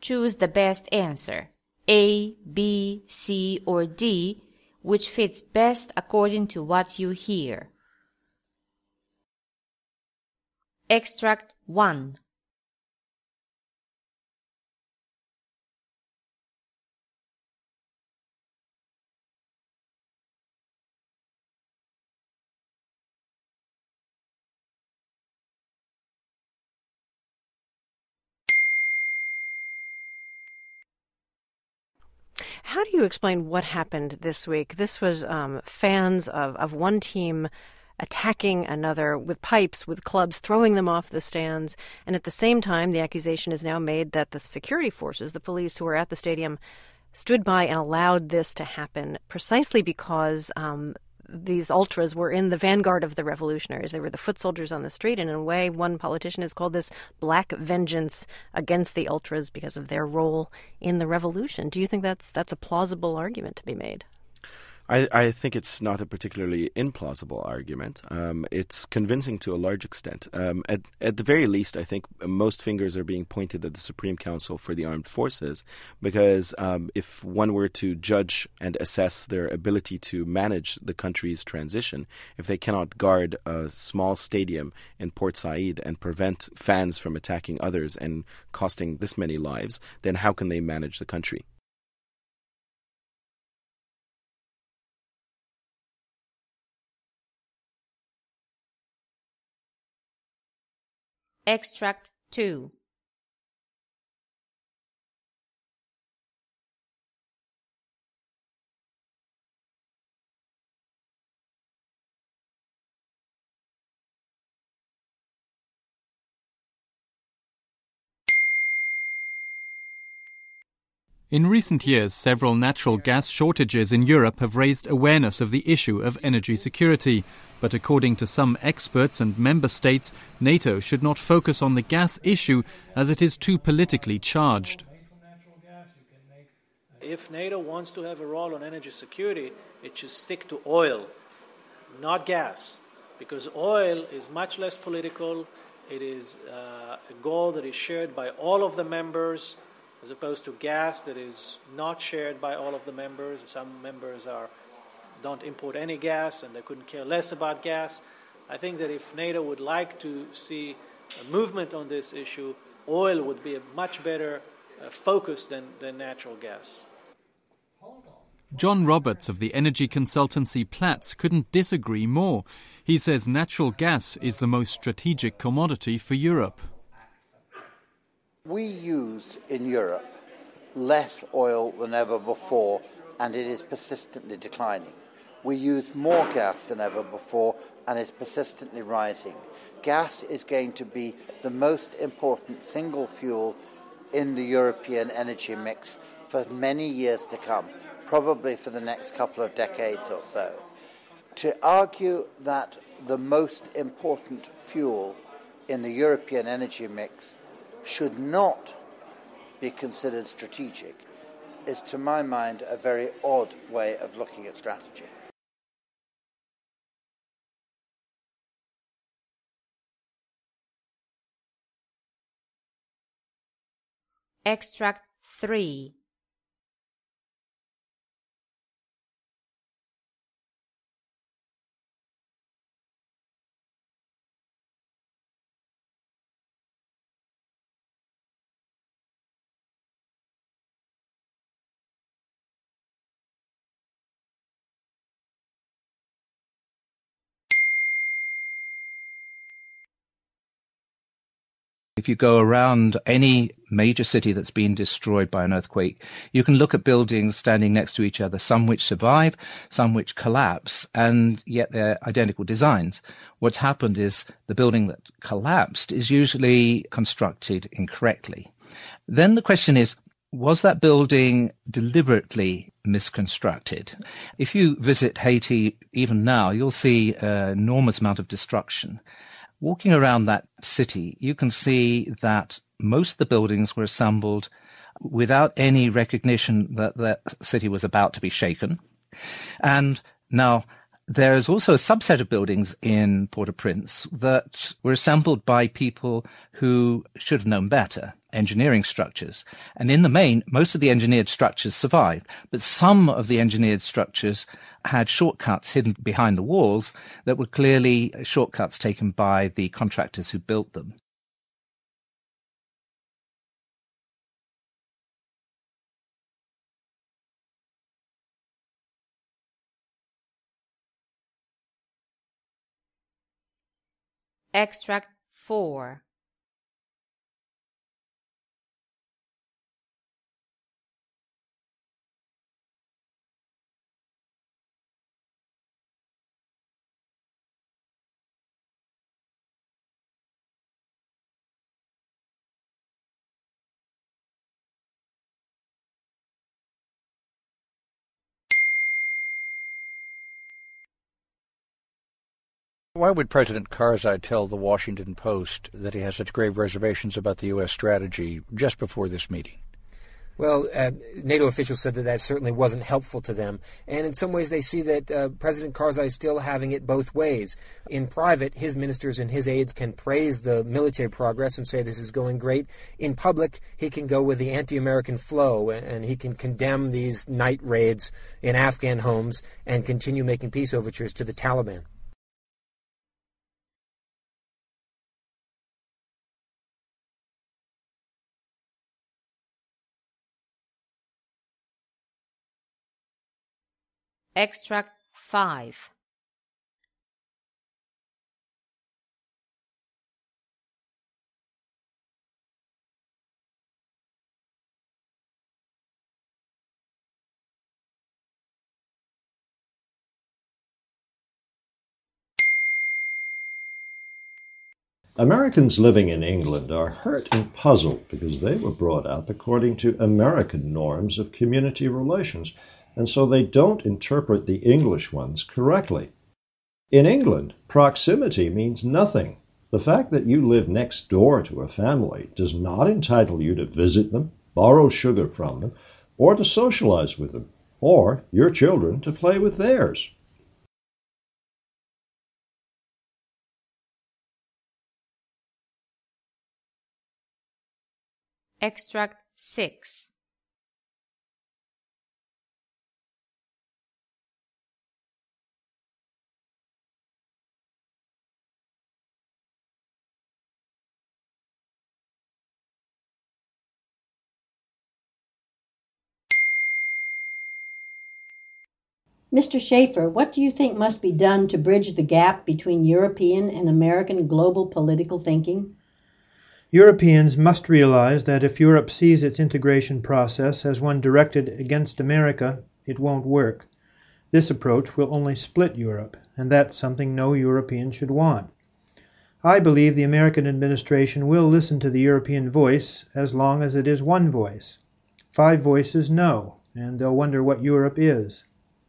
choose the best answer, A, B, C, or D, which fits best according to what you hear. Extract 1. How do you explain what happened this week? This was fans of one team attacking another with pipes, with clubs, throwing them off the stands. And at the same time, the accusation is now made that the security forces, the police who were at the stadium, stood by and allowed this to happen precisely because these ultras were in the vanguard of the revolutionaries. They were the foot soldiers on the street, and in a way, one politician has called this black vengeance against the ultras because of their role in the revolution. Do you think that's a plausible argument to be made? I think it's not a particularly implausible argument. It's convincing to a large extent. At the very least, I think most fingers are being pointed at the Supreme Council for the Armed Forces because if one were to judge and assess their ability to manage the country's transition, if they cannot guard a small stadium in Port Said and prevent fans from attacking others and costing this many lives, then how can they manage the country? Extract 2. In recent years, several natural gas shortages in Europe have raised awareness of the issue of energy security. But according to some experts and member states, NATO should not focus on the gas issue as it is too politically charged. If NATO wants to have a role on energy security, it should stick to oil, not gas, because oil is much less political. It is a goal that is shared by all of the members, as opposed to gas that is not shared by all of the members. Some members don't import any gas and they couldn't care less about gas. I think that if NATO would like to see a movement on this issue, oil would be a much better focus than natural gas. John Roberts of the energy consultancy Platts couldn't disagree more. He says natural gas is the most strategic commodity for Europe. We use in Europe less oil than ever before, and it is persistently declining. We use more gas than ever before, and it's persistently rising. Gas is going to be the most important single fuel in the European energy mix for many years to come, probably for the next couple of decades or so. To argue that the most important fuel in the European energy mix should not be considered strategic is, to my mind, a very odd way of looking at strategy. Extract 3. If you go around any major city that's been destroyed by an earthquake, you can look at buildings standing next to each other, some which survive, some which collapse, and yet they're identical designs. What's happened is the building that collapsed is usually constructed incorrectly. Then the question is, was that building deliberately misconstructed? If you visit Haiti even now, you'll see an enormous amount of destruction. Walking around that city, you can see that most of the buildings were assembled without any recognition that that city was about to be shaken. And now There is also a subset of buildings in Port-au-Prince that were assembled by people who should have known better, engineering structures. And in the main, most of the engineered structures survived, but some of the engineered structures had shortcuts hidden behind the walls that were clearly shortcuts taken by the contractors who built them. Extract 4. Why would President Karzai tell the Washington Post that he has such grave reservations about the U.S. strategy just before this meeting? Well, NATO officials said that certainly wasn't helpful to them. And in some ways they see that President Karzai is still having it both ways. In private, his ministers and his aides can praise the military progress and say this is going great. In public, he can go with the anti-American flow and he can condemn these night raids in Afghan homes and continue making peace overtures to the Taliban. Extract 5. Americans living in England are hurt and puzzled because they were brought up according to American norms of community relations, and so they don't interpret the English ones correctly. In England, proximity means nothing. The fact that you live next door to a family does not entitle you to visit them, borrow sugar from them, or to socialize with them, or your children to play with theirs. Extract 6. Mr. Schaefer, what do you think must be done to bridge the gap between European and American global political thinking? Europeans must realize that if Europe sees its integration process as one directed against America, it won't work. This approach will only split Europe, and that's something no European should want. I believe the American administration will listen to the European voice as long as it is one voice. 5 voices, no, and they'll wonder what Europe is.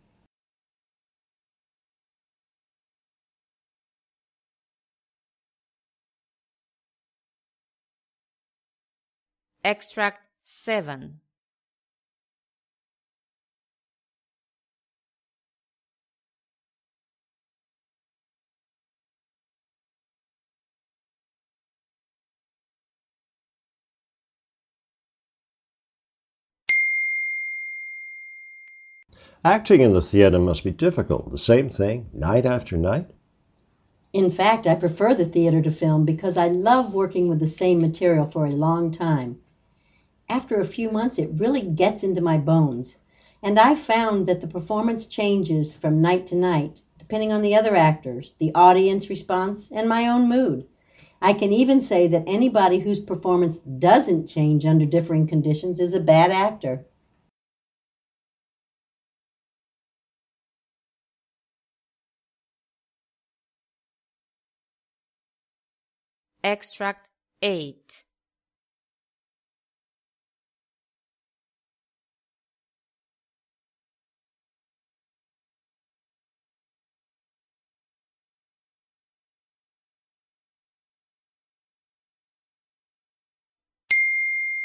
Extract 7. Acting in the theater must be difficult. The same thing, night after night. In fact, I prefer the theater to film because I love working with the same material for a long time. After a few months, it really gets into my bones. And I found that the performance changes from night to night, depending on the other actors, the audience response, and my own mood. I can even say that anybody whose performance doesn't change under differing conditions is a bad actor. Extract 8.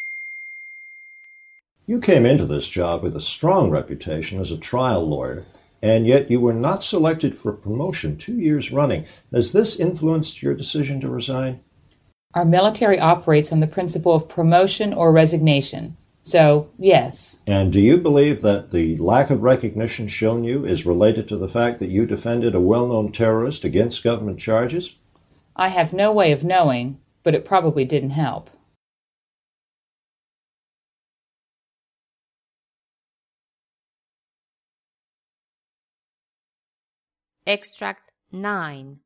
You came into this job with a strong reputation as a trial lawyer. and yet you were not selected for promotion 2 years running. Has this influenced your decision to resign? Our military operates on the principle of promotion or resignation. So, yes. And do you believe that the lack of recognition shown you is related to the fact that you defended a well-known terrorist against government charges? I have no way of knowing, but it probably didn't help. Extract 9.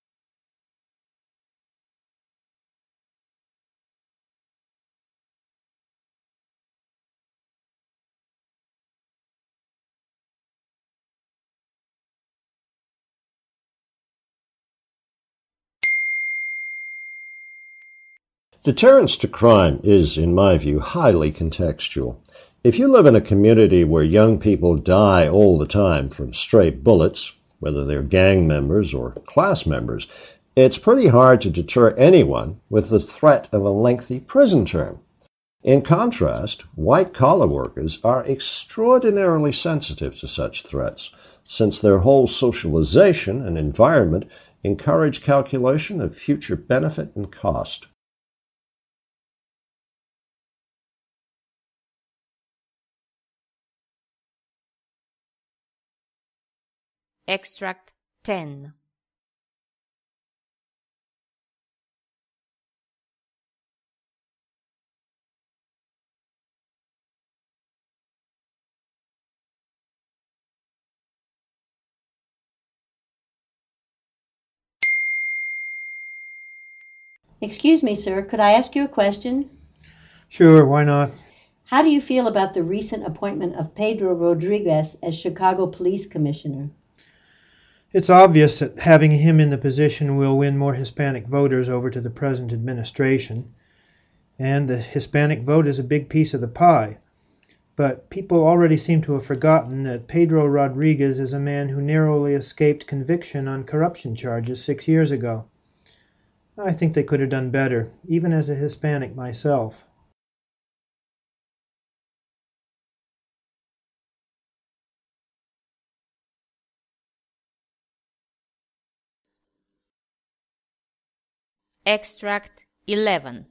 Deterrence to crime is, in my view, highly contextual. If you live in a community where young people die all the time from stray bullets, whether they're gang members or class members, it's pretty hard to deter anyone with the threat of a lengthy prison term. In contrast, white-collar workers are extraordinarily sensitive to such threats, since their whole socialization and environment encourage calculation of future benefit and cost. Extract 10. Excuse me, sir, could I ask you a question? Sure, why not? How do you feel about the recent appointment of Pedro Rodriguez as Chicago Police Commissioner? It's obvious that having him in the position will win more Hispanic voters over to the present administration, and the Hispanic vote is a big piece of the pie. But people already seem to have forgotten that Pedro Rodriguez is a man who narrowly escaped conviction on corruption charges 6 years ago. I think they could have done better, even as a Hispanic myself. Extract 11.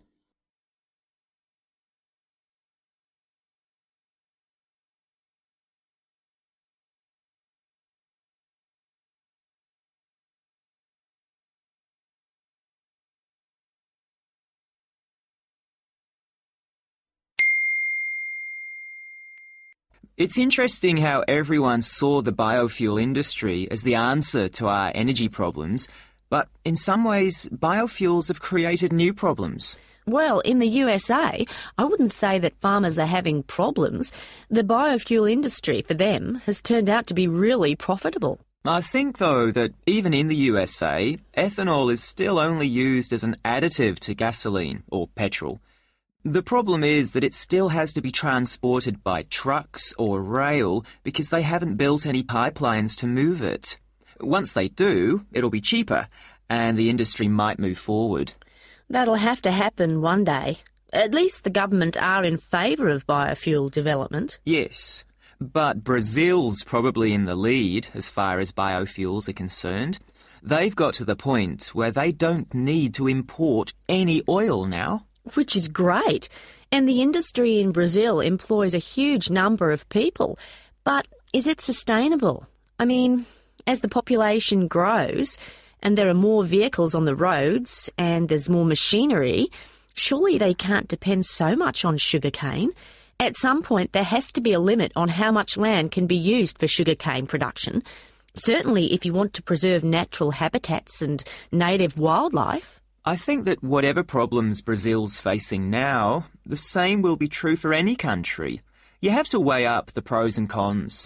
It's interesting how everyone saw the biofuel industry as the answer to our energy problems, but in some ways, biofuels have created new problems. Well, in the USA, I wouldn't say that farmers are having problems. The biofuel industry, for them, has turned out to be really profitable. I think, though, that even in the USA, ethanol is still only used as an additive to gasoline or petrol. The problem is that it still has to be transported by trucks or rail because they haven't built any pipelines to move it. Once they do, it'll be cheaper, and the industry might move forward. That'll have to happen one day. At least the government are in favour of biofuel development. Yes, but Brazil's probably in the lead as far as biofuels are concerned. They've got to the point where they don't need to import any oil now. Which is great. And the industry in Brazil employs a huge number of people. But is it sustainable? I mean, as the population grows and there are more vehicles on the roads and there's more machinery, surely they can't depend so much on sugarcane. At some point, there has to be a limit on how much land can be used for sugarcane production. Certainly if you want to preserve natural habitats and native wildlife. I think that whatever problems Brazil's facing now, the same will be true for any country. You have to weigh up the pros and cons.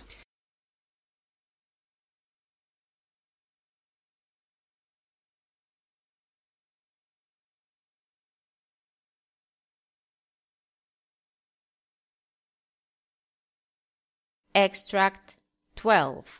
Extract 12.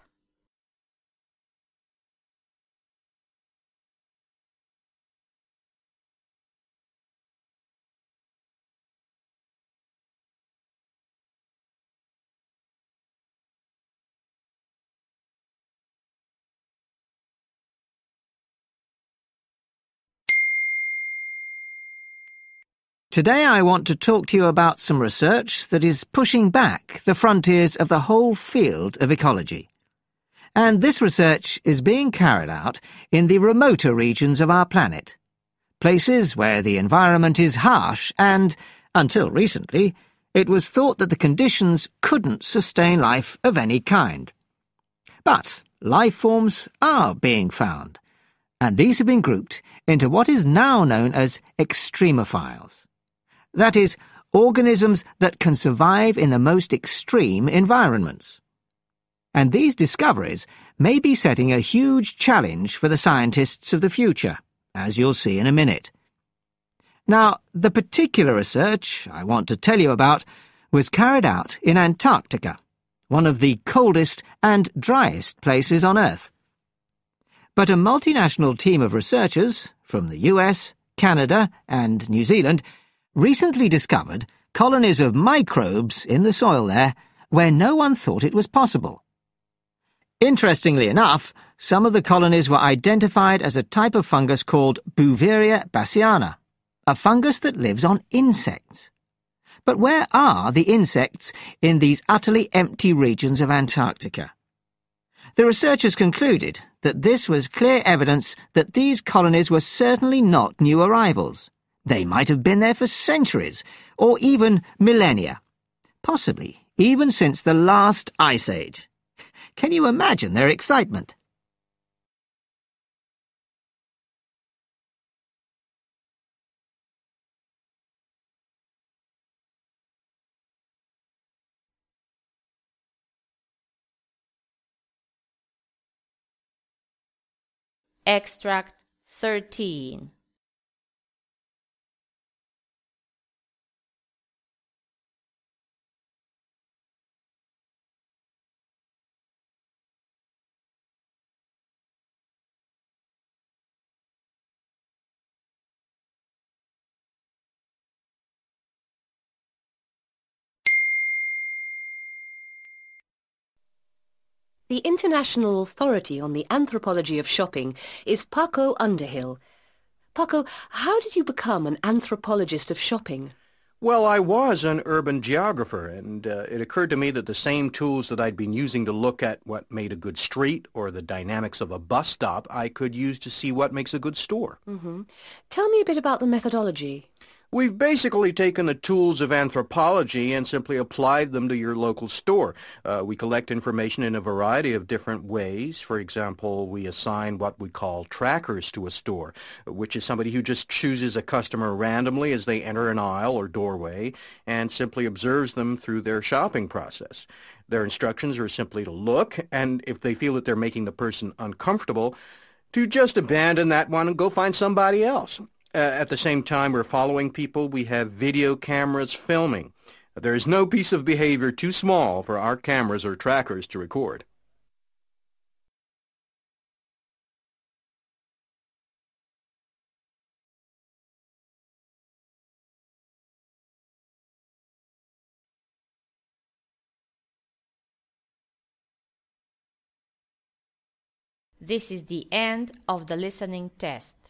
Today I want to talk to you about some research that is pushing back the frontiers of the whole field of ecology. And this research is being carried out in the remoter regions of our planet, places where the environment is harsh and, until recently, it was thought that the conditions couldn't sustain life of any kind. But life forms are being found, and these have been grouped into what is now known as extremophiles. That is, organisms that can survive in the most extreme environments. And these discoveries may be setting a huge challenge for the scientists of the future, as you'll see in a minute. Now, the particular research I want to tell you about was carried out in Antarctica, one of the coldest and driest places on Earth. But a multinational team of researchers from the US, Canada, and New Zealand recently discovered colonies of microbes in the soil there where no one thought it was possible. Interestingly enough, some of the colonies were identified as a type of fungus called Bouveria bassiana, a fungus that lives on insects. But where are the insects in these utterly empty regions of Antarctica? The researchers concluded that this was clear evidence that these colonies were certainly not new arrivals. They might have been there for centuries, or even millennia, possibly even since the last ice age. Can you imagine their excitement? Extract 13. The International Authority on the Anthropology of Shopping is Paco Underhill. Paco, how did you become an anthropologist of shopping? Well, I was an urban geographer, and it occurred to me that the same tools that I'd been using to look at what made a good street or the dynamics of a bus stop, I could use to see what makes a good store. Mm-hmm. Tell me a bit about the methodology. We've basically taken the tools of anthropology and simply applied them to your local store. We collect information in a variety of different ways. For example, we assign what we call trackers to a store, which is somebody who just chooses a customer randomly as they enter an aisle or doorway and simply observes them through their shopping process. Their instructions are simply to look, and if they feel that they're making the person uncomfortable, to just abandon that one and go find somebody else. At the same time we're following people, we have video cameras filming. There is no piece of behavior too small for our cameras or trackers to record. This is the end of the listening test.